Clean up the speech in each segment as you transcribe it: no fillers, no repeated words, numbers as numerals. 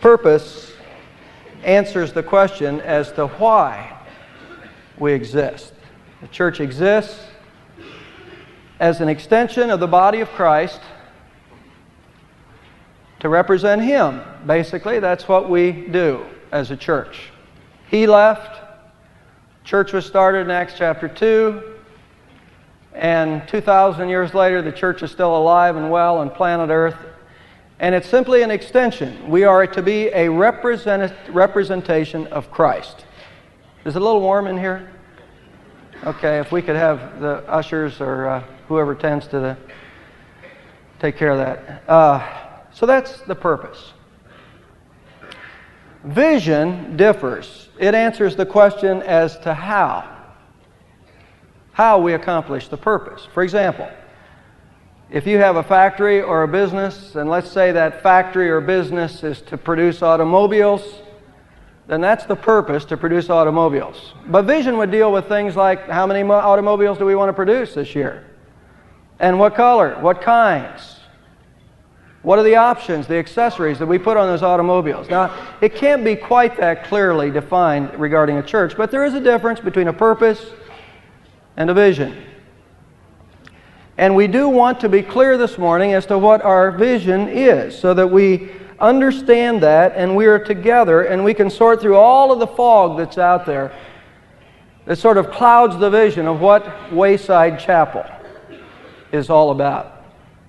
Purpose answers the question as to why we exist. The church exists as an extension of the body of Christ to represent Him. Basically, that's what we do as a church. He left. Church was started in Acts chapter 2. And 2,000 years later, the church is still alive and well on planet Earth. And it's simply an extension. We are to be a representation of Christ. Is it a little warm in here? Okay, if we could have the ushers or whoever tends to take care of that. So that's the purpose. Vision differs. It answers the question as to how we accomplish the purpose. For example, if you have a factory or a business, and let's say that factory or business is to produce automobiles, then that's the purpose, to produce automobiles. But vision would deal with things like, how many automobiles do we want to produce this year? And what color? What kinds? What are the options, the accessories that we put on those automobiles? Now, it can't be quite that clearly defined regarding a church, but there is a difference between a purpose and a vision. And we do want to be clear this morning as to what our vision is, so that we understand that and we are together and we can sort through all of the fog that's out there that sort of clouds the vision of what Wayside Chapel is all about.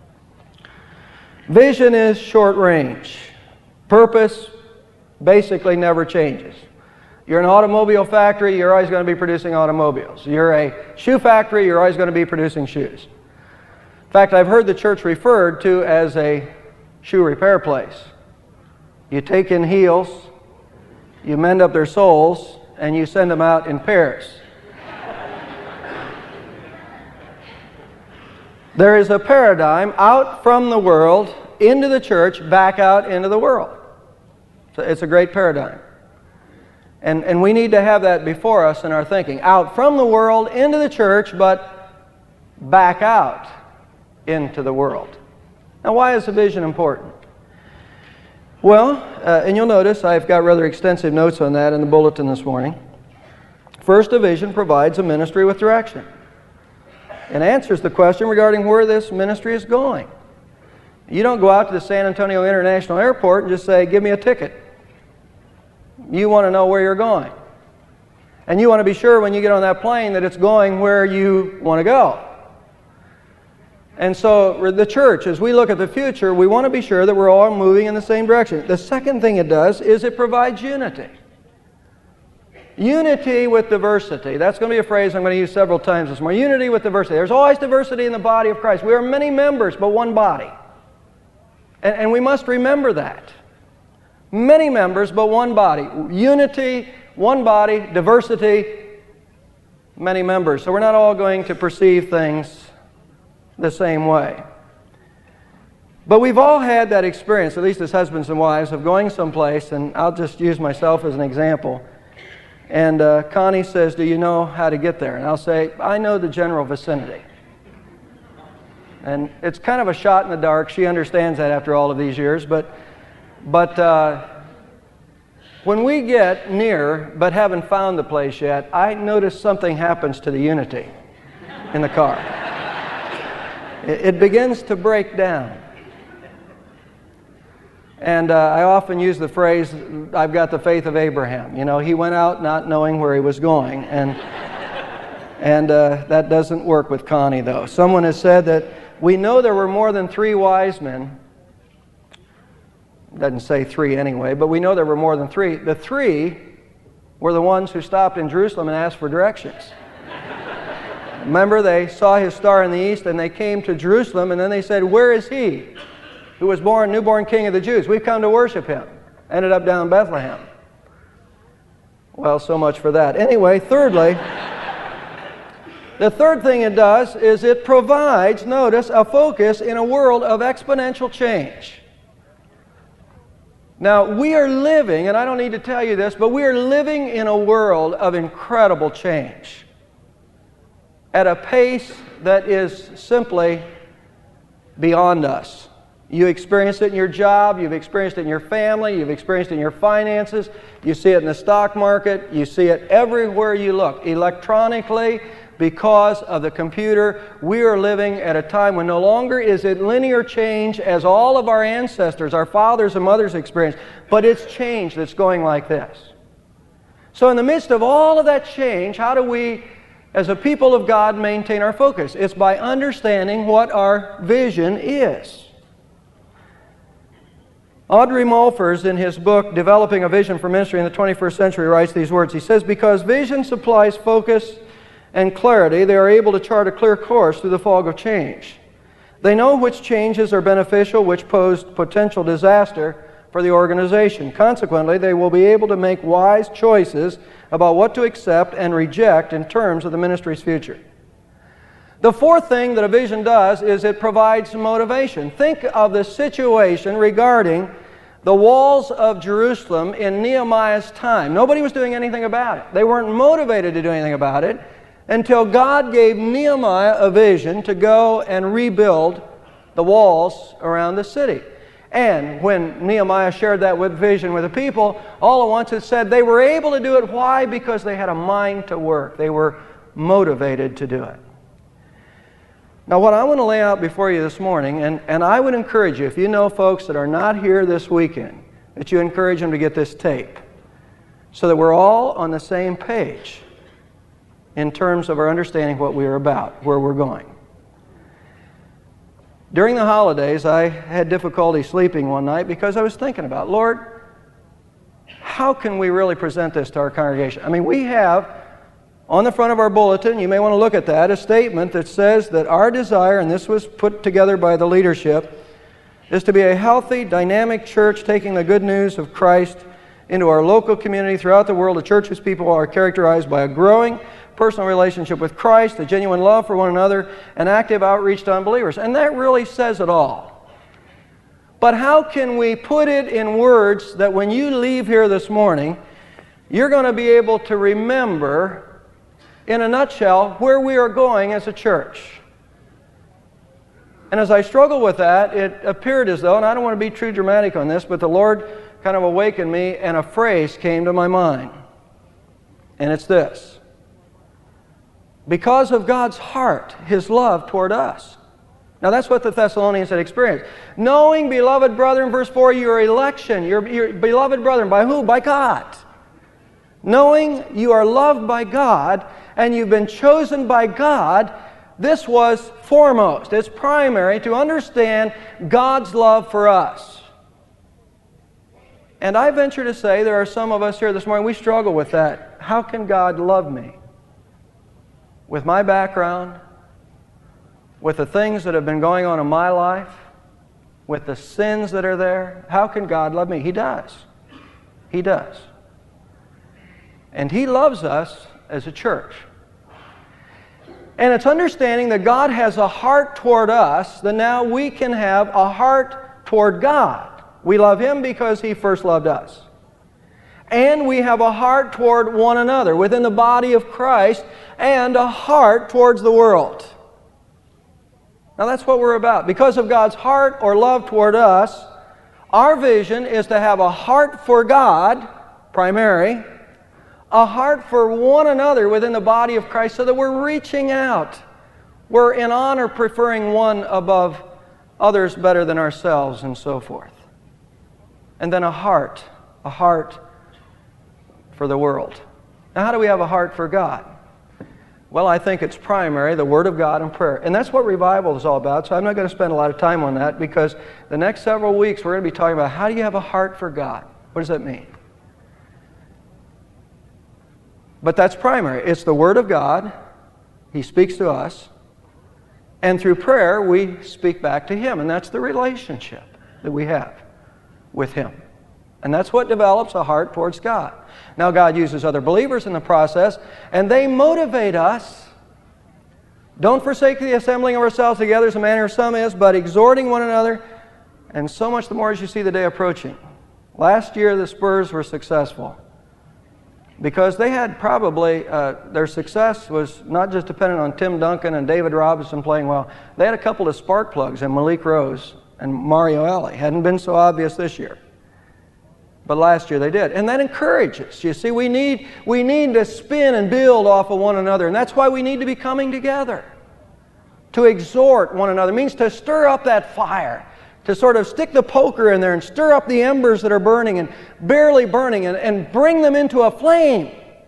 Vision is short range. Purpose basically never changes. You're an automobile factory, you're always going to be producing automobiles. You're a shoe factory, you're always going to be producing shoes. In fact, I've heard the church referred to as a shoe repair place. You take in heels, you mend up their soles, and you send them out in pairs. There is a paradigm out from the world into the church, back out into the world. So it's a great paradigm. And we need to have that before us in our thinking. Out from the world into the church, but back out into the world. Now, why is the vision important? Well, and you'll notice I've got rather extensive notes on that in the bulletin this morning. First, a vision provides a ministry with direction. It answers the question regarding where this ministry is going. You don't go out to the San Antonio International Airport and just say, give me a ticket. You want to know where you're going. And you want to be sure when you get on that plane that it's going where you want to go. And so the church, as we look at the future, we want to be sure that we're all moving in the same direction. The second thing it does is it provides unity. Unity with diversity. That's going to be a phrase I'm going to use several times this morning. Unity with diversity. There's always diversity in the body of Christ. We are many members, but one body. And we must remember that. Many members, but one body. Unity, one body, diversity, many members. So we're not all going to perceive things the same way. But we've all had that experience, at least as husbands and wives, of going someplace, and I'll just use myself as an example. And Connie says, do you know how to get there? And I'll say, I know the general vicinity. And it's kind of a shot in the dark. She understands that after all of these years. But when we get near but haven't found the place yet, I notice something happens to the unity in the car. It begins to break down. And I often use the phrase, I've got the faith of Abraham. You know, he went out not knowing where he was going. And that doesn't work with Connie, though. Someone has said that we know there were more than 3 wise men. Doesn't say 3 anyway, but we know there were more than 3. The 3 were the ones who stopped in Jerusalem and asked for directions. Remember, they saw his star in the east and they came to Jerusalem, and then they said, where is he who was born, newborn king of the Jews? We've come to worship him. Ended up down in Bethlehem. Well, so much for that. Anyway, thirdly, the third thing it does is it provides, notice, a focus in a world of exponential change. Now, we are living, and I don't need to tell you this, but we are living in a world of incredible change at a pace that is simply beyond us. You experience it in your job, you've experienced it in your family, you've experienced it in your finances, you see it in the stock market, you see it everywhere you look. Electronically, because of the computer, we are living at a time when no longer is it linear change as all of our ancestors, our fathers and mothers experienced, but it's change that's going like this. So in the midst of all of that change, how do we, as a people of God, maintain our focus? It's by understanding what our vision is. Audrey Mulfers, in his book, Developing a Vision for Ministry in the 21st Century, writes these words. He says, "Because vision supplies focus and clarity, they are able to chart a clear course through the fog of change. They know which changes are beneficial, which pose potential disaster for the organization. Consequently, they will be able to make wise choices about what to accept and reject in terms of the ministry's future." The fourth thing that a vision does is it provides motivation. Think of the situation regarding the walls of Jerusalem in Nehemiah's time. Nobody was doing anything about it. They weren't motivated to do anything about it until God gave Nehemiah a vision to go and rebuild the walls around the city. And when Nehemiah shared that vision with the people, all at once it said they were able to do it. Why? Because they had a mind to work. They were motivated to do it. Now, what I want to lay out before you this morning, and I would encourage you, if you know folks that are not here this weekend, that you encourage them to get this tape so that we're all on the same page in terms of our understanding what we are about, where we're going. During the holidays, I had difficulty sleeping one night because I was thinking about, Lord, how can we really present this to our congregation? I mean, we have on the front of our bulletin, you may want to look at that, a statement that says that our desire, and this was put together by the leadership, is to be a healthy, dynamic church taking the good news of Christ into our local community throughout the world. A church whose people are characterized by a growing personal relationship with Christ, a genuine love for one another, and active outreach to unbelievers. And that really says it all. But how can we put it in words that when you leave here this morning, you're going to be able to remember, in a nutshell, where we are going as a church? And as I struggled with that, it appeared as though, and I don't want to be too dramatic on this, but the Lord kind of awakened me, and a phrase came to my mind. And it's this: because of God's heart, His love toward us. Now that's what the Thessalonians had experienced. Knowing, beloved brethren, verse 4, your election, your beloved brethren, by who? By God. Knowing you are loved by God and you've been chosen by God, this was foremost. It's primary to understand God's love for us. And I venture to say there are some of us here this morning, we struggle with that. How can God love me? With my background, with the things that have been going on in my life, with the sins that are there, how can God love me? He does. He does. And He loves us as a church. And it's understanding that God has a heart toward us, that now we can have a heart toward God. We love Him because He first loved us. And we have a heart toward one another within the body of Christ, and a heart towards the world. Now that's what we're about. Because of God's heart or love toward us, our vision is to have a heart for God, primary, a heart for one another within the body of Christ, so that we're reaching out. We're in honor preferring one above others better than ourselves, and so forth. And then a heart for the world. Now, how do we have a heart for God? Well, I think it's primary, the Word of God and prayer. And that's what revival is all about, so I'm not going to spend a lot of time on that, because the next several weeks we're going to be talking about how do you have a heart for God? What does that mean? But that's primary. It's the Word of God. He speaks to us. And through prayer, we speak back to Him. And that's the relationship that we have with Him. And that's what develops a heart towards God. Now, God uses other believers in the process, and they motivate us. Don't forsake the assembling of ourselves together as the manner of some is, but exhorting one another, and so much the more as you see the day approaching. Last year, the Spurs were successful because they had probably, their success was not just dependent on Tim Duncan and David Robinson playing well. They had a couple of spark plugs in Malik Rose and Mario Alley. Hadn't been so obvious this year. But last year they did. And that encourages. You see, we need to spin and build off of one another. And that's why we need to be coming together. To exhort one another. It means to stir up that fire. To sort of stick the poker in there and stir up the embers that are burning and barely burning and bring them into a flame.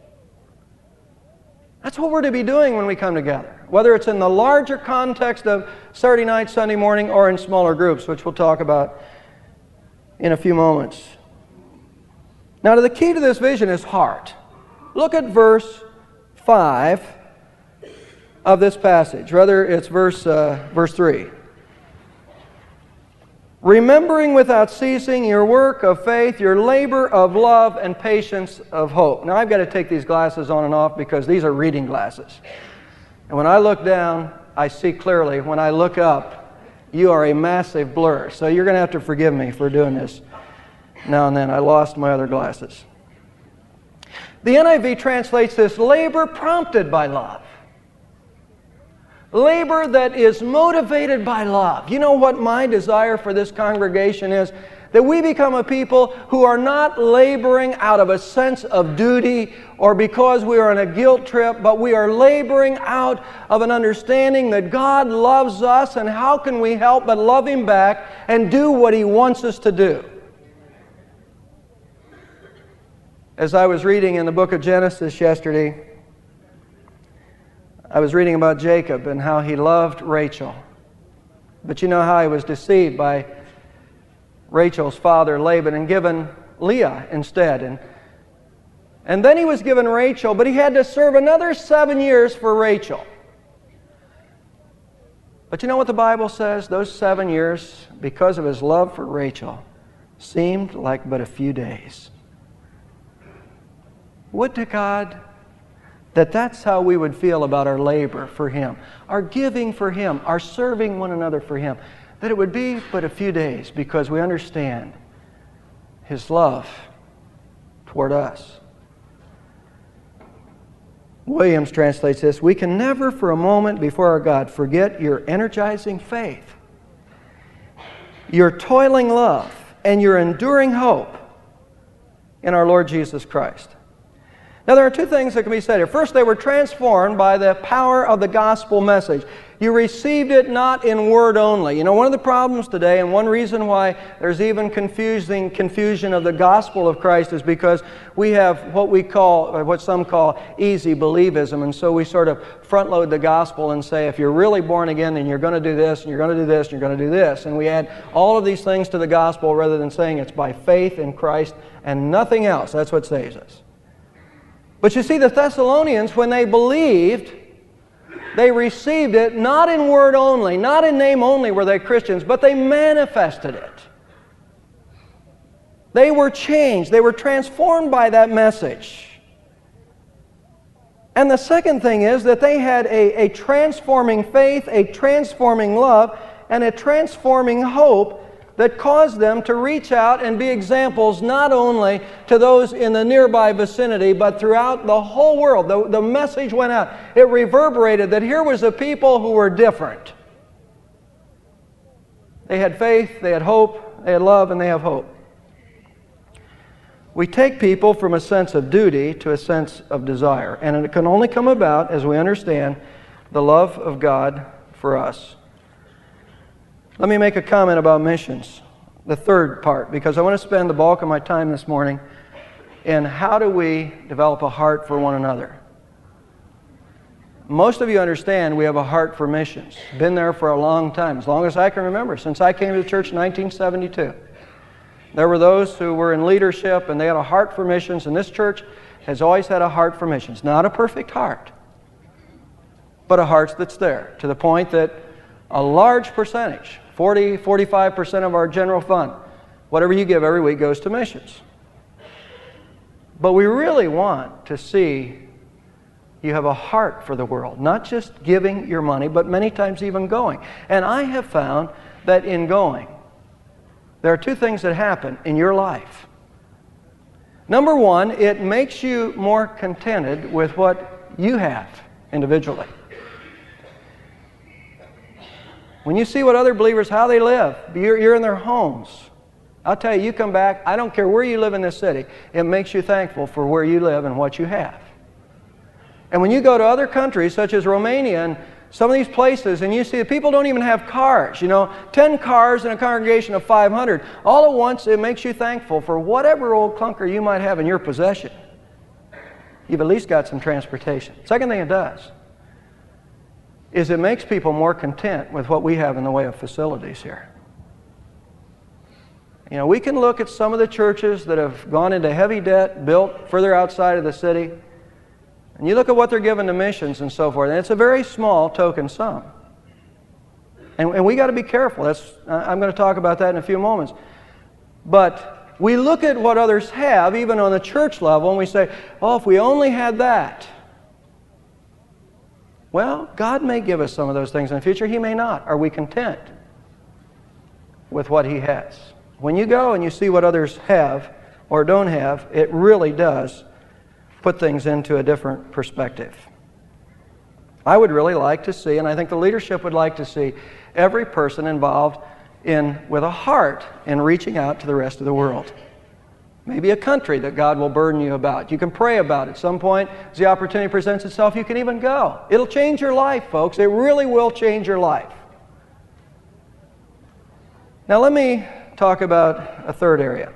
That's what we're to be doing when we come together. Whether it's in the larger context of Saturday night, Sunday morning, or in smaller groups, which we'll talk about in a few moments. Now, the key to this vision is heart. Look at verse 5 of this passage. Rather, it's verse 3. Remembering without ceasing your work of faith, your labor of love, and patience of hope. Now, I've got to take these glasses on and off because these are reading glasses. And when I look down, I see clearly. When I look up, you are a massive blur. So you're going to have to forgive me for doing this now and then. I lost my other glasses. The NIV translates this labor prompted by love. Labor that is motivated by love. You know what my desire for this congregation is? That we become a people who are not laboring out of a sense of duty or because we are on a guilt trip, but we are laboring out of an understanding that God loves us, and how can we help but love Him back and do what He wants us to do? As I was reading in the book of Genesis yesterday, I was reading about Jacob and how he loved Rachel. But you know how he was deceived by Rachel's father, Laban, and given Leah instead. And then he was given Rachel, but he had to serve another 7 years for Rachel. But you know what the Bible says? Those 7 years, because of his love for Rachel, seemed like but a few days. Would to God that that's how we would feel about our labor for Him, our giving for Him, our serving one another for Him, that it would be but a few days because we understand His love toward us. Williams translates this: we can never for a moment before our God forget your energizing faith, your toiling love, and your enduring hope in our Lord Jesus Christ. Now, there are two things that can be said here. First, they were transformed by the power of the gospel message. You received it not in word only. You know, one of the problems today, and one reason why there's even confusion of the gospel of Christ, is because we have what some call easy believism. And so we sort of front load the gospel and say, if you're really born again, then you're going to do this, and you're going to do this, and you're going to do this. And we add all of these things to the gospel rather than saying it's by faith in Christ and nothing else. That's what saves us. But you see, the Thessalonians, when they believed, they received it not in word only, not in name only were they Christians, but they manifested it. They were changed. They were transformed by that message. And the second thing is that they had a transforming faith, a transforming love, and a transforming hope that caused them to reach out and be examples not only to those in the nearby vicinity, but throughout the whole world. The message went out. It reverberated that here was a people who were different. They had faith, they had hope, they had love, and they have hope. We take people from a sense of duty to a sense of desire, and it can only come about as we understand the love of God for us. Let me make a comment about missions, the third part, because I want to spend the bulk of my time this morning in how do we develop a heart for one another. Most of you understand we have a heart for missions. Been there for a long time, as long as I can remember, since I came to the church in 1972. There were those who were in leadership and they had a heart for missions, and this church has always had a heart for missions. Not a perfect heart, but a heart that's there, to the point that a large percentage, 45% of our general fund, whatever you give every week goes to missions. But we really want to see you have a heart for the world, not just giving your money, but many times even going. And I have found that in going, there are two things that happen in your life. Number one, it makes you more contented with what you have individually. When you see what other believers, how they live, you're in their homes. I'll tell you, you come back, I don't care where you live in this city, it makes you thankful for where you live and what you have. And when you go to other countries, such as Romania and some of these places, and you see that people don't even have cars, 10 cars in a congregation of 500. All at once, it makes you thankful for whatever old clunker you might have in your possession. You've at least got some transportation. Second thing it does is it makes people more content with what we have in the way of facilities here. We can look at some of the churches that have gone into heavy debt, built further outside of the city, and you look at what they're given to missions and so forth, and it's a very small token sum. And we got to be careful. I'm going to talk about that in a few moments. But we look at what others have, even on the church level, and we say, oh, if we only had that. Well, God may give us some of those things in the future. He may not. Are we content with what He has? When you go and you see what others have or don't have, it really does put things into a different perspective. I would really like to see, and I think the leadership would like to see, every person involved with a heart in reaching out to the rest of the world. Maybe a country that God will burden you about. You can pray about it. At some point, as the opportunity presents itself, you can even go. It'll change your life, folks. It really will change your life. Now let me talk about a third area.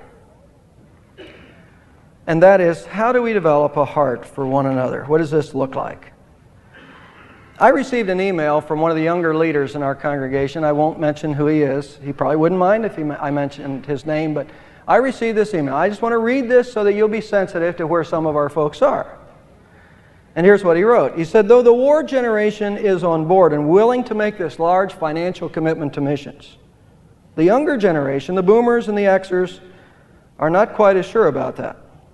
And that is, how do we develop a heart for one another? What does this look like? I received an email from one of the younger leaders in our congregation. I won't mention who he is. He probably wouldn't mind if I mentioned his name, but I received this email. I just want to read this so that you'll be sensitive to where some of our folks are. And here's what he wrote. He said, though the war generation is on board and willing to make this large financial commitment to missions, the younger generation, the boomers and the Xers, are not quite as sure about that.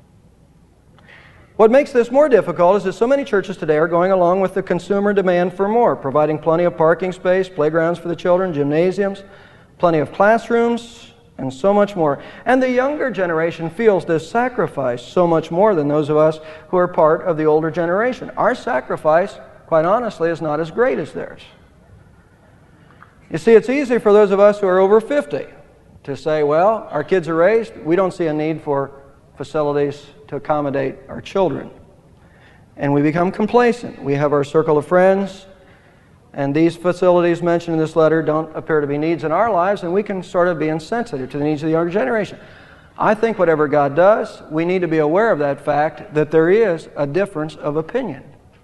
What makes this more difficult is that so many churches today are going along with the consumer demand for more, providing plenty of parking space, playgrounds for the children, gymnasiums, plenty of classrooms, and so much more. And the younger generation feels this sacrifice so much more than those of us who are part of the older generation. Our sacrifice, quite honestly, is not as great as theirs. You see, it's easy for those of us who are over 50 to say, well, our kids are raised, we don't see a need for facilities to accommodate our children. And we become complacent. We have our circle of friends, and these facilities mentioned in this letter don't appear to be needs in our lives, and we can sort of be insensitive to the needs of the younger generation. I think whatever God does, we need to be aware of that fact that there is a difference of opinion.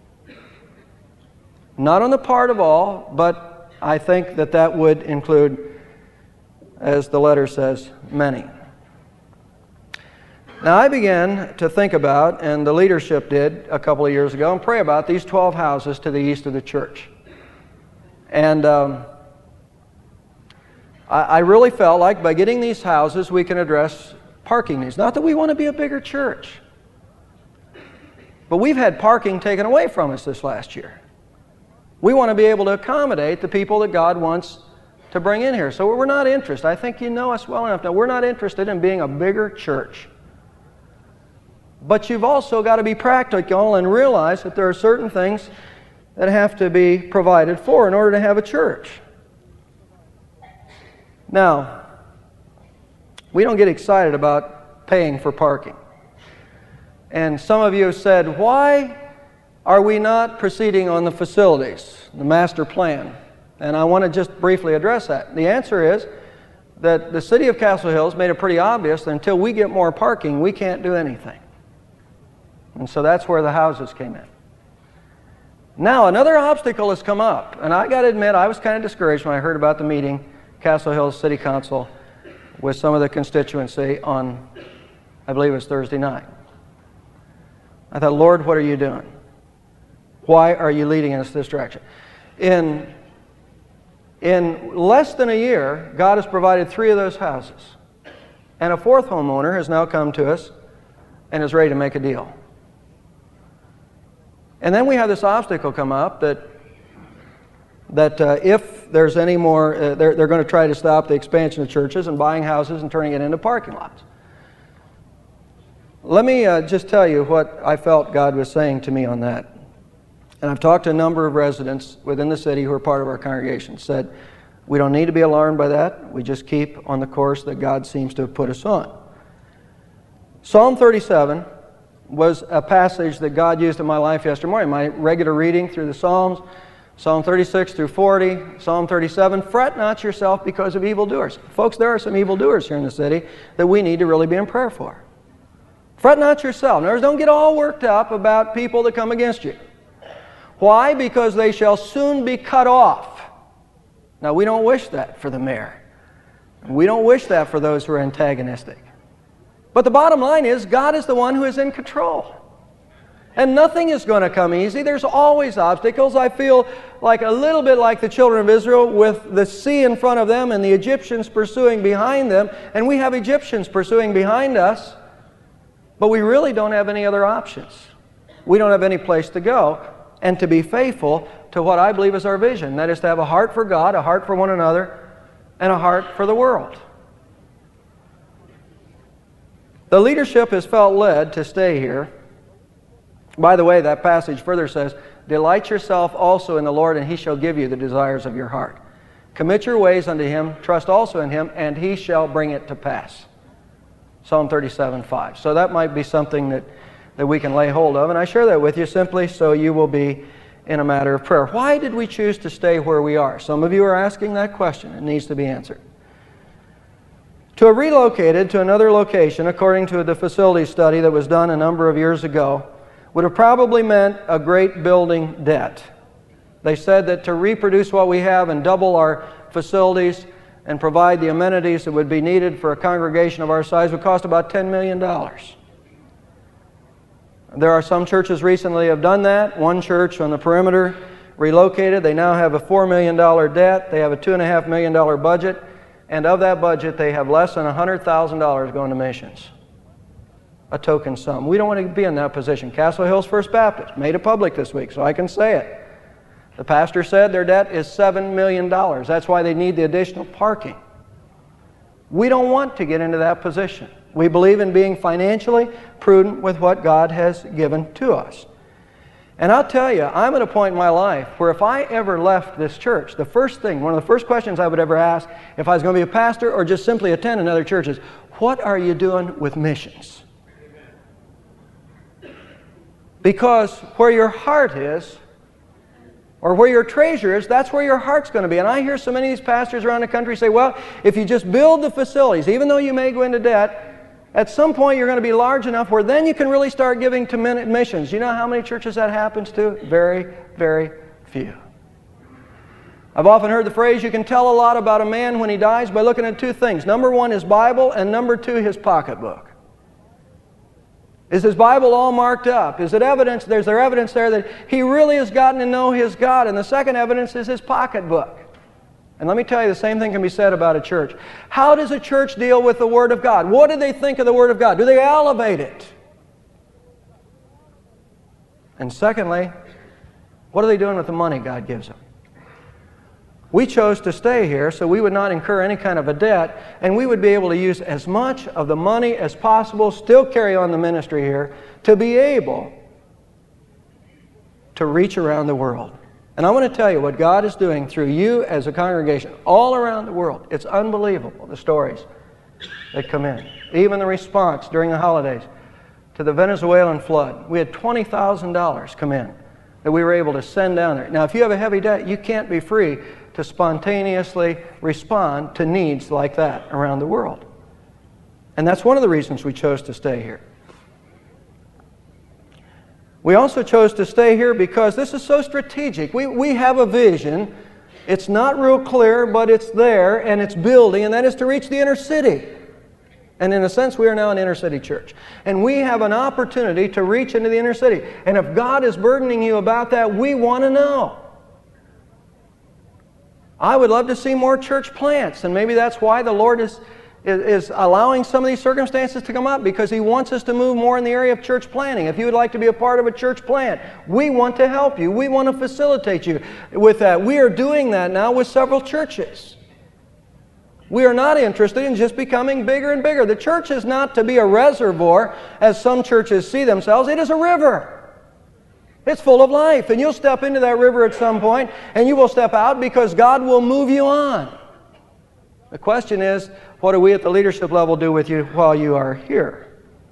Not on the part of all, but I think that would include, as the letter says, many. Now I began to think about, and the leadership did a couple of years ago, and pray about these 12 houses to the east of the church. And I really felt like by getting these houses we can address parking needs. Not that we want to be a bigger church, but we've had parking taken away from us this last year. We want to be able to accommodate the people that God wants to bring in here. So we're not interested. I think you know us well enough now. We're not interested in being a bigger church. But you've also got to be practical and realize that there are certain things that have to be provided for in order to have a church. Now, we don't get excited about paying for parking. And some of you have said, why are we not proceeding on the facilities, the master plan? And I want to just briefly address that. The answer is that the city of Castle Hills made it pretty obvious that until we get more parking, we can't do anything. And so that's where the houses came in. Now, another obstacle has come up, and I got to admit, I was kind of discouraged when I heard about the meeting, Castle Hills City Council, with some of the constituency on, I believe it was Thursday night. I thought, Lord, what are you doing? Why are you leading us this direction? In less than a year, God has provided 3 of those houses. And a 4th homeowner has now come to us and is ready to make a deal. And then we have this obstacle come up that if there's any more, they're going to try to stop the expansion of churches and buying houses and turning it into parking lots. Let me just tell you what I felt God was saying to me on that. And I've talked to a number of residents within the city who are part of our congregation, said, We don't need to be alarmed by that. We just keep on the course that God seems to have put us on. Psalm 37 was a passage that God used in my life yesterday morning. My regular reading through the Psalms, Psalm 36 through 40, Psalm 37, fret not yourself because of evildoers. Folks, there are some evildoers here in the city that we need to really be in prayer for. Fret not yourself. In other words, don't get all worked up about people that come against you. Why? Because they shall soon be cut off. Now, we don't wish that for the mayor. We don't wish that for those who are antagonistic. But the bottom line is, God is the one who is in control. And nothing is going to come easy. There's always obstacles. I feel like a little bit like the children of Israel with the sea in front of them and the Egyptians pursuing behind them. And we have Egyptians pursuing behind us. But we really don't have any other options. We don't have any place to go. And to be faithful to what I believe is our vision. That is to have a heart for God, a heart for one another, and a heart for the world. The leadership has felt led to stay here. By the way, that passage further says, delight yourself also in the Lord, and He shall give you the desires of your heart. Commit your ways unto Him, trust also in Him, and He shall bring it to pass. Psalm 37:5. So that might be something that we can lay hold of, and I share that with you simply so you will be in a matter of prayer. Why did we choose to stay where we are? Some of you are asking that question. It needs to be answered. To have relocated to another location, according to the facility study that was done a number of years ago, would have probably meant a great building debt. They said that to reproduce what we have and double our facilities and provide the amenities that would be needed for a congregation of our size would cost about $10 million. There are some churches recently have done that. One church on the perimeter relocated. They now have a $4 million debt. They have a $2.5 million budget. And of that budget, they have less than $100,000 going to missions. A token sum. We don't want to be in that position. Castle Hills First Baptist made it public this week, so I can say it. The pastor said their debt is $7 million. That's why they need the additional parking. We don't want to get into that position. We believe in being financially prudent with what God has given to us. And I'll tell you, I'm at a point in my life where if I ever left this church, one of the first questions I would ever ask if I was going to be a pastor or just simply attend another church is, what are you doing with missions? Because where your heart is, or where your treasure is, that's where your heart's going to be. And I hear so many of these pastors around the country say, well, if you just build the facilities, even though you may go into debt, at some point you're going to be large enough where then you can really start giving to missions. You know how many churches that happens to? Very, very few. I've often heard the phrase, you can tell a lot about a man when he dies by looking at two things. Number one, his Bible, and number two, his pocketbook. Is his Bible all marked up? Is it evidence, there's there evidence there that he really has gotten to know his God? And the second evidence is his pocketbook. And let me tell you, the same thing can be said about a church. How does a church deal with the Word of God? What do they think of the Word of God? Do they elevate it? And secondly, what are they doing with the money God gives them? We chose to stay here so we would not incur any kind of a debt, and we would be able to use as much of the money as possible, still carry on the ministry here, to be able to reach around the world. And I want to tell you what God is doing through you as a congregation all around the world. It's unbelievable, the stories that come in. Even the response during the holidays to the Venezuelan flood. We had $20,000 come in that we were able to send down there. Now, if you have a heavy debt, you can't be free to spontaneously respond to needs like that around the world. And that's one of the reasons we chose to stay here. We also chose to stay here because this is so strategic. We have a vision. It's not real clear, but it's there, and it's building, and that is to reach the inner city. And in a sense, we are now an inner city church. And we have an opportunity to reach into the inner city. And if God is burdening you about that, we want to know. I would love to see more church plants, and maybe that's why the Lord is allowing some of these circumstances to come up, because He wants us to move more in the area of church planting. If you would like to be a part of a church plant, we want to help you. We want to facilitate you with that. We are doing that now with several churches. We are not interested in just becoming bigger and bigger. The church is not to be a reservoir, as some churches see themselves. It is a river. It's full of life, and you'll step into that river at some point, and you will step out because God will move you on. The question is, what do we at the leadership level do with you while you are here?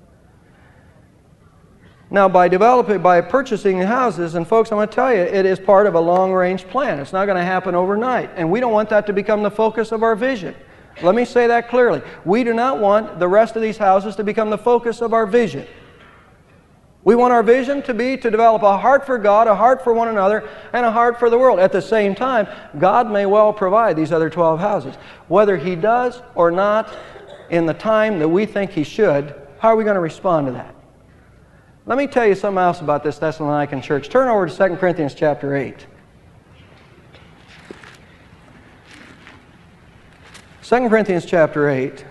Now, by purchasing houses, and folks, I'm going to tell you, it is part of a long-range plan. It's not going to happen overnight, and we don't want that to become the focus of our vision. Let me say that clearly. We do not want the rest of these houses to become the focus of our vision. We want our vision to be to develop a heart for God, a heart for one another, and a heart for the world. At the same time, God may well provide these other 12 houses. Whether He does or not in the time that we think He should, how are we going to respond to that? Let me tell you something else about this Thessalonican church. Turn over to 2 Corinthians chapter 8. 2 Corinthians chapter 8.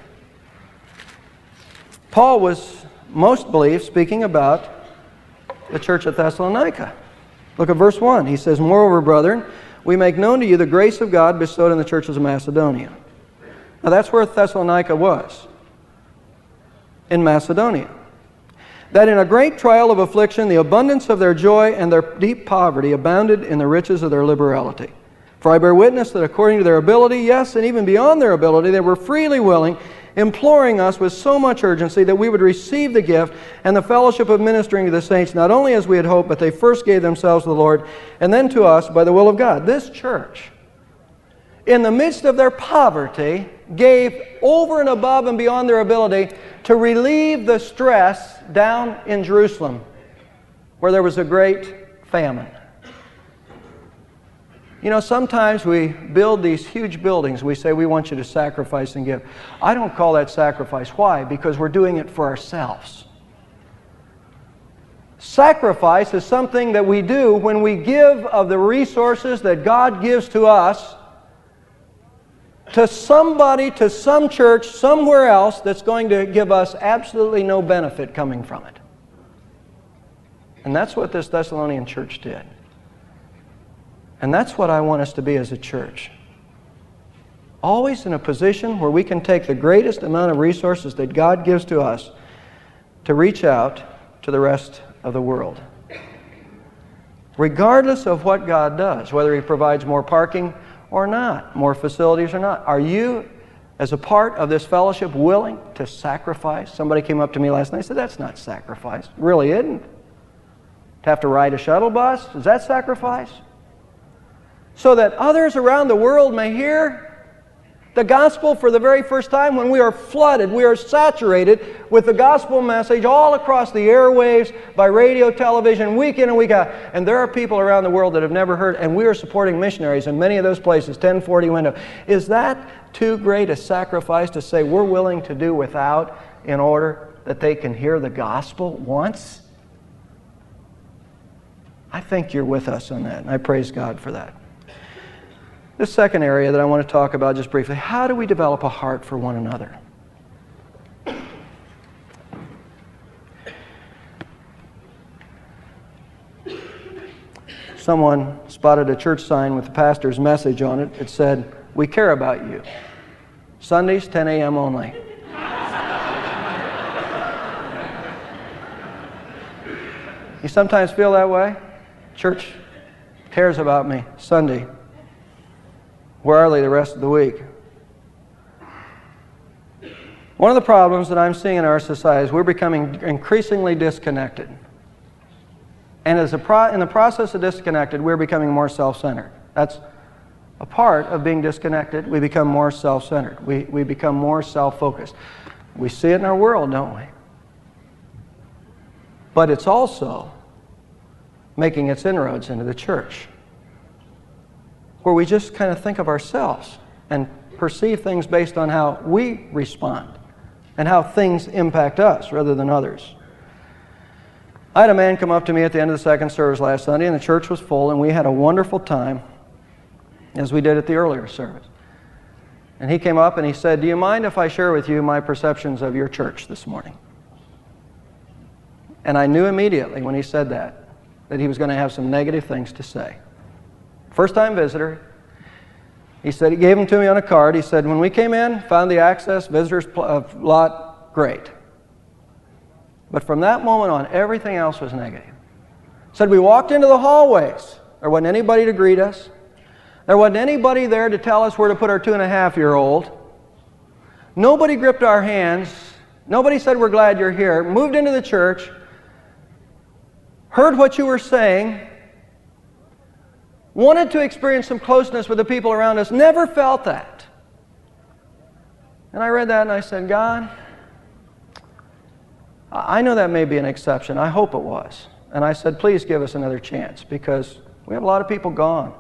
Paul was, most believe, speaking about the church at Thessalonica. Look at verse 1. He says, "Moreover, brethren, we make known to you the grace of God bestowed in the churches of Macedonia." Now that's where Thessalonica was, in Macedonia. "That in a great trial of affliction, the abundance of their joy and their deep poverty abounded in the riches of their liberality. For I bear witness that according to their ability, yes, and even beyond their ability, they were freely willing, imploring us with so much urgency that we would receive the gift and the fellowship of ministering to the saints, not only as we had hoped, but they first gave themselves to the Lord, and then to us by the will of God." This church, in the midst of their poverty, gave over and above and beyond their ability to relieve the stress down in Jerusalem, where there was a great famine. You know, sometimes we build these huge buildings. We say, we want you to sacrifice and give. I don't call that sacrifice. Why? Because we're doing it for ourselves. Sacrifice is something that we do when we give of the resources that God gives to us to somebody, to some church, somewhere else that's going to give us absolutely no benefit coming from it. And that's what this Thessalonian church did. And that's what I want us to be as a church. Always in a position where we can take the greatest amount of resources that God gives to us to reach out to the rest of the world. Regardless of what God does, whether He provides more parking or not, more facilities or not. Are you, as a part of this fellowship, willing to sacrifice? Somebody came up to me last night and said, "That's not sacrifice." It really isn't. To have to ride a shuttle bus, is that sacrifice? So that others around the world may hear the gospel for the very first time. When we are flooded, we are saturated with the gospel message all across the airwaves, by radio, television, week in and week out. And there are people around the world that have never heard, and we are supporting missionaries in many of those places, 1040 window. Is that too great a sacrifice to say we're willing to do without in order that they can hear the gospel once? I think you're with us on that, and I praise God for that. The second area that I want to talk about just briefly, how do we develop a heart for one another? Someone spotted a church sign with the pastor's message on it. It said, "We care about you. Sundays, 10 a.m. only." You sometimes feel that way? Church cares about me. Sunday. Where are they the rest of the week? One of the problems that I'm seeing in our society is we're becoming increasingly disconnected. And in the process of disconnected, we're becoming more self-centered. That's a part of being disconnected. We become more self-centered. We become more self-focused. We see it in our world, don't we? But it's also making its inroads into the church, where we just kind of think of ourselves and perceive things based on how we respond and how things impact us rather than others. I had a man come up to me at the end of the second service last Sunday, and the church was full, and we had a wonderful time, as we did at the earlier service. And he came up and he said, "Do you mind if I share with you my perceptions of your church this morning?" And I knew immediately when he said that he was going to have some negative things to say. First-time visitor. He said, he gave them to me on a card. He said, "When we came in, found the access, visitors lot, great. But from that moment on, everything else was negative. Said we walked into the hallways. There wasn't anybody to greet us. There wasn't anybody there to tell us where to put our 2.5-year-old. Nobody gripped our hands. Nobody said, we're glad you're here. Moved into the church. Heard what you were saying. Wanted to experience some closeness with the people around us. Never felt that. And I read that and I said, God, I know that may be an exception. I hope it was. And I said, please give us another chance, because we have a lot of people gone.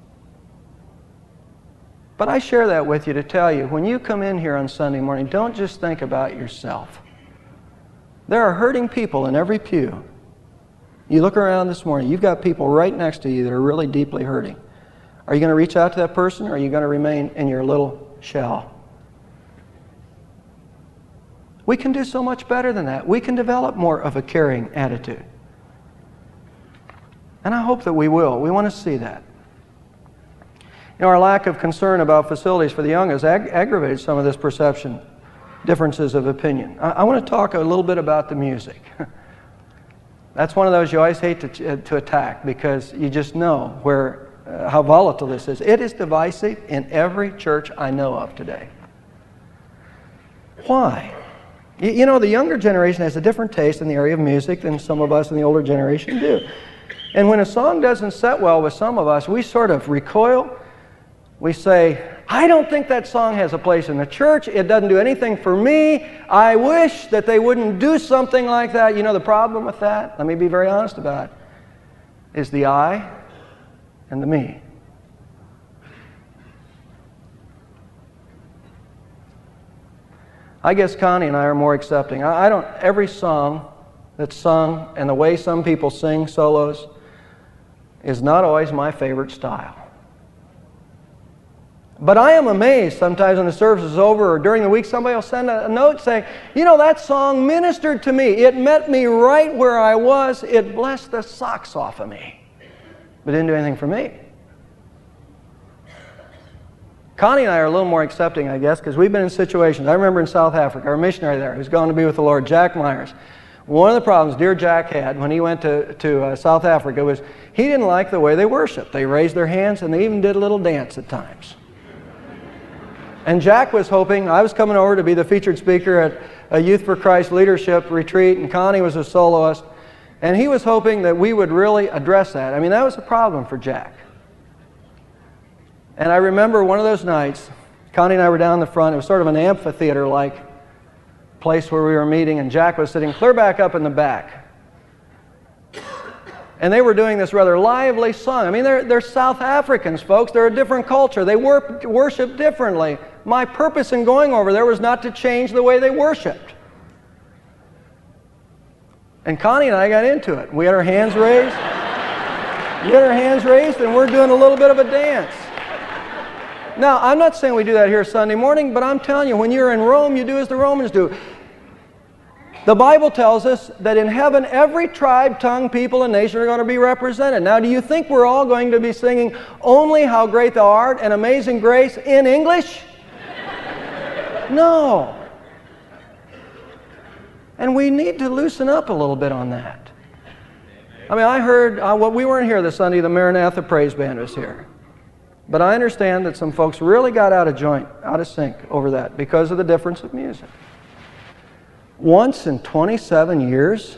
But I share that with you to tell you, when you come in here on Sunday morning, don't just think about yourself. There are hurting people in every pew. You look around this morning, you've got people right next to you that are really deeply hurting. Are you going to reach out to that person, or are you going to remain in your little shell? We can do so much better than that. We can develop more of a caring attitude. And I hope that we will. We want to see that. You know, our lack of concern about facilities for the young has aggravated some of this perception, differences of opinion. I want to talk a little bit about the music. That's one of those you always hate to attack, because you just know how volatile this is. It is divisive in every church I know of today. Why? You know, the younger generation has a different taste in the area of music than some of us in the older generation do. And when a song doesn't set well with some of us, we sort of recoil. We say, I don't think that song has a place in the church. It doesn't do anything for me. I wish that they wouldn't do something like that. You know, the problem with that, let me be very honest about it, is the I and the me. I guess Connie and I are more accepting. Every song that's sung and the way some people sing solos is not always my favorite style. But I am amazed sometimes when the service is over or during the week, somebody will send a note saying, you know, that song ministered to me. It met me right where I was. It blessed the socks off of me. But didn't do anything for me. Connie and I are a little more accepting, I guess, because we've been in situations. I remember in South Africa, our missionary there, who's gone to be with the Lord, Jack Myers. One of the problems dear Jack had when he went to South Africa was he didn't like the way they worshiped. They raised their hands and they even did a little dance at times. And Jack was hoping, I was coming over to be the featured speaker at a Youth for Christ leadership retreat, and Connie was a soloist, and he was hoping that we would really address that. I mean, that was a problem for Jack. And I remember one of those nights, Connie and I were down in the front. It was sort of an amphitheater-like place where we were meeting, and Jack was sitting clear back up in the back. And they were doing this rather lively song. I mean, they're South Africans, folks. They're a different culture. They worship differently. My purpose in going over there was not to change the way they worshiped. And Connie and I got into it. We had our hands raised. We had our hands raised, and we're doing a little bit of a dance. Now, I'm not saying we do that here Sunday morning, but I'm telling you, when you're in Rome, you do as the Romans do. The Bible tells us that in heaven, every tribe, tongue, people, and nation are going to be represented. Now, do you think we're all going to be singing Only How Great Thou Art and Amazing Grace in English? No. And we need to loosen up a little bit on that. I mean, I heard, we weren't here this Sunday, the Maranatha Praise Band was here. But I understand that some folks really got out of sync over that because of the difference of music. Once in 27 years,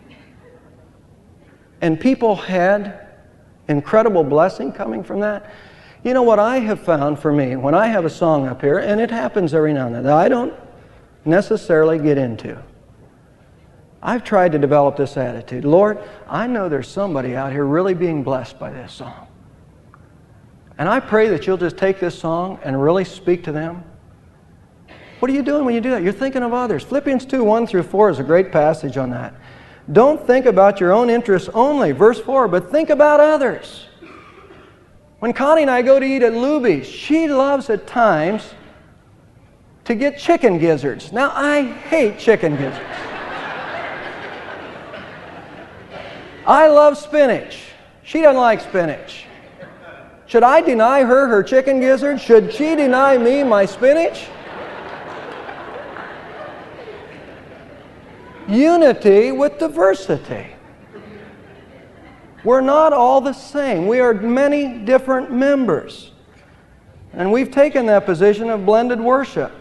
and people had incredible blessing coming from that. You know what I have found for me, when I have a song up here, and it happens every now and then, that I don't necessarily get into. I've tried to develop this attitude. Lord, I know there's somebody out here really being blessed by this song. And I pray that you'll just take this song and really speak to them. What are you doing when you do that? You're thinking of others. Philippians 2:1-4 is a great passage on that. Don't think about your own interests only, verse 4, but think about others. When Connie and I go to eat at Luby's, she loves at times to get chicken gizzards. Now, I hate chicken gizzards. I love spinach. She doesn't like spinach. Should I deny her her chicken gizzards? Should she deny me my spinach? Unity with diversity. We're not all the same. We are many different members. And we've taken that position of blended worship.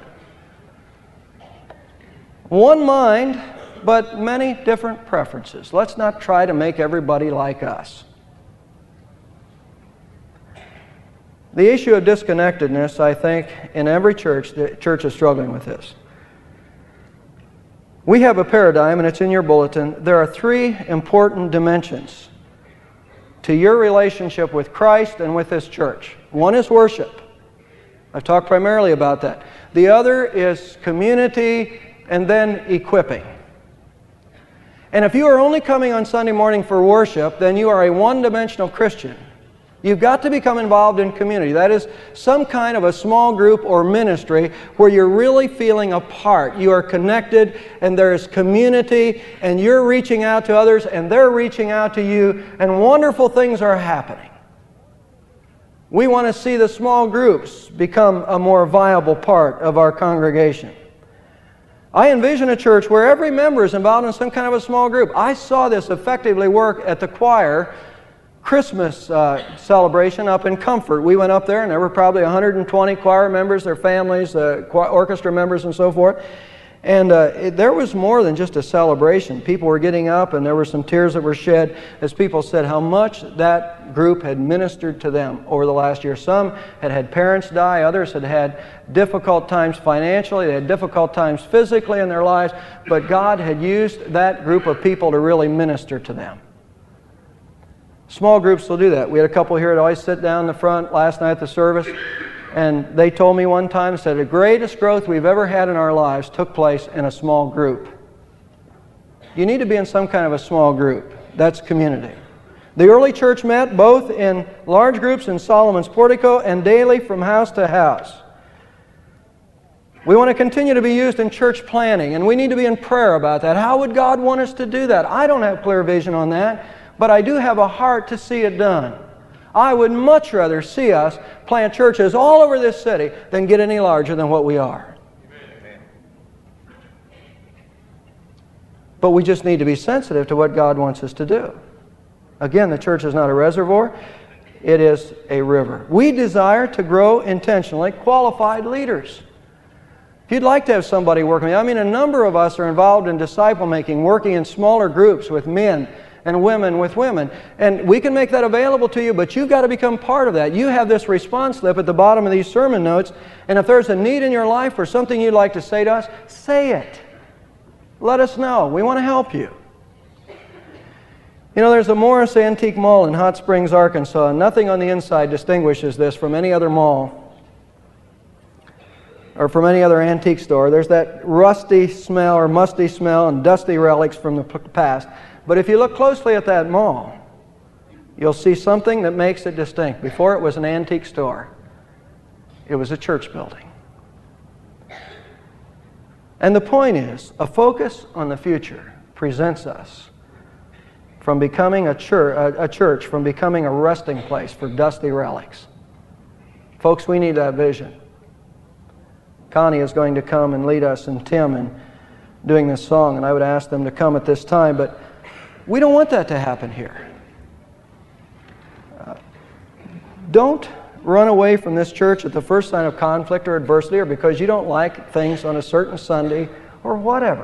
One mind, but many different preferences. Let's not try to make everybody like us. The issue of disconnectedness, I think, in every church, the church is struggling with this. We have a paradigm, and it's in your bulletin. There are three important dimensions to your relationship with Christ and with this church. One is worship. I've talked primarily about that. The other is community and then equipping. And if you are only coming on Sunday morning for worship, then you are a one-dimensional Christian. You've got to become involved in community. That is some kind of a small group or ministry where you're really feeling a part. You are connected and there is community and you're reaching out to others and they're reaching out to you and wonderful things are happening. We want to see the small groups become a more viable part of our congregation. I envision a church where every member is involved in some kind of a small group. I saw this effectively work at the choir Christmas celebration up in Comfort. We went up there and there were probably 120 choir members, their families, orchestra members and so forth. And there was more than just a celebration. People were getting up and there were some tears that were shed as people said how much that group had ministered to them over the last year. Some had had parents die, others had had difficult times financially, they had difficult times physically in their lives, but God had used that group of people to really minister to them. Small groups will do that. We had a couple here that always sit down in the front last night at the service, and they told me one time, said, the greatest growth we've ever had in our lives took place in a small group. You need to be in some kind of a small group. That's community. The early church met both in large groups in Solomon's portico and daily from house to house. We want to continue to be used in church planning, and we need to be in prayer about that. How would God want us to do that? I don't have clear vision on that. But I do have a heart to see it done. I would much rather see us plant churches all over this city than get any larger than what we are. Amen. But we just need to be sensitive to what God wants us to do. Again, the church is not a reservoir. It is a river. We desire to grow intentionally qualified leaders. If you'd like to have somebody working with you, I mean, a number of us are involved in disciple making, working in smaller groups with men and women with women. And we can make that available to you, but you've got to become part of that. You have this response slip at the bottom of these sermon notes, and if there's a need in your life or something you'd like to say to us, say it. Let us know. We want to help you. You know, there's a Morris Antique Mall in Hot Springs, Arkansas, and nothing on the inside distinguishes this from any other mall or from any other antique store. There's that rusty smell or musty smell and dusty relics from the past. But if you look closely at that mall, you'll see something that makes it distinct. Before it was an antique store, it was a church building. And the point is, a focus on the future prevents us from becoming a church, from becoming a resting place for dusty relics. Folks, we need that vision. Connie is going to come and lead us, and Tim, in doing this song, and I would ask them to come at this time, but we don't want that to happen here. Don't run away from this church at the first sign of conflict or adversity or because you don't like things on a certain Sunday or whatever.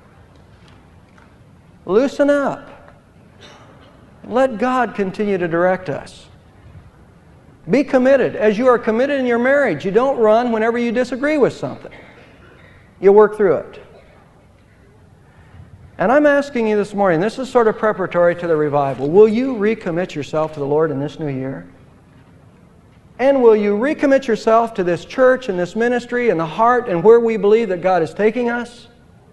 Loosen up. Let God continue to direct us. Be committed. As you are committed in your marriage, you don't run whenever you disagree with something. You work through it. And I'm asking you this morning, this is sort of preparatory to the revival. Will you recommit yourself to the Lord in this new year? And will you recommit yourself to this church and this ministry and the heart and where we believe that God is taking us?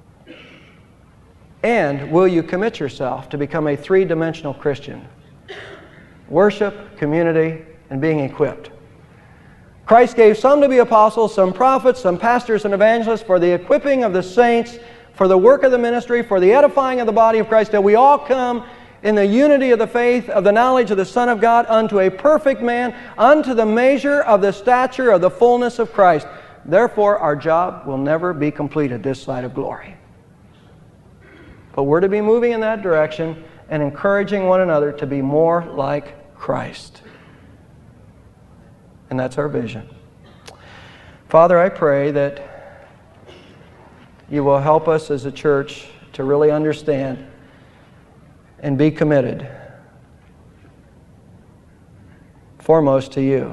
And will you commit yourself to become a three-dimensional Christian? Worship, community, and being equipped. Christ gave some to be apostles, some prophets, some pastors and evangelists for the equipping of the saints, for the work of the ministry, for the edifying of the body of Christ, till we all come in the unity of the faith, of the knowledge of the Son of God, unto a perfect man, unto the measure of the stature of the fullness of Christ. Therefore, our job will never be completed this side of glory. But we're to be moving in that direction, and encouraging one another to be more like Christ. And that's our vision. Father, I pray that you will help us as a church to really understand and be committed foremost to you.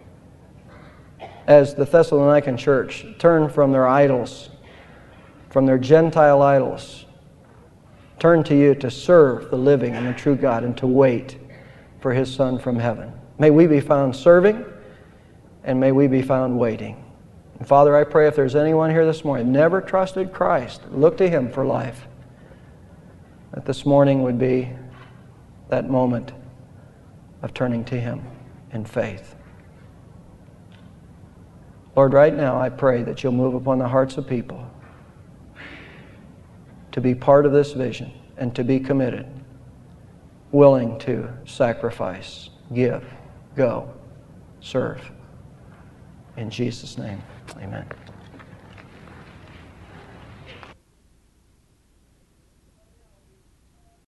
As the Thessalonican church turned from their idols, from their Gentile idols, turn to you to serve the living and the true God and to wait for His Son from heaven. May we be found serving, and may we be found waiting. And Father, I pray if there's anyone here this morning never trusted Christ, look to Him for life, that this morning would be that moment of turning to Him in faith. Lord, right now I pray that you'll move upon the hearts of people to be part of this vision and to be committed, willing to sacrifice, give, go, serve. In Jesus' name, amen.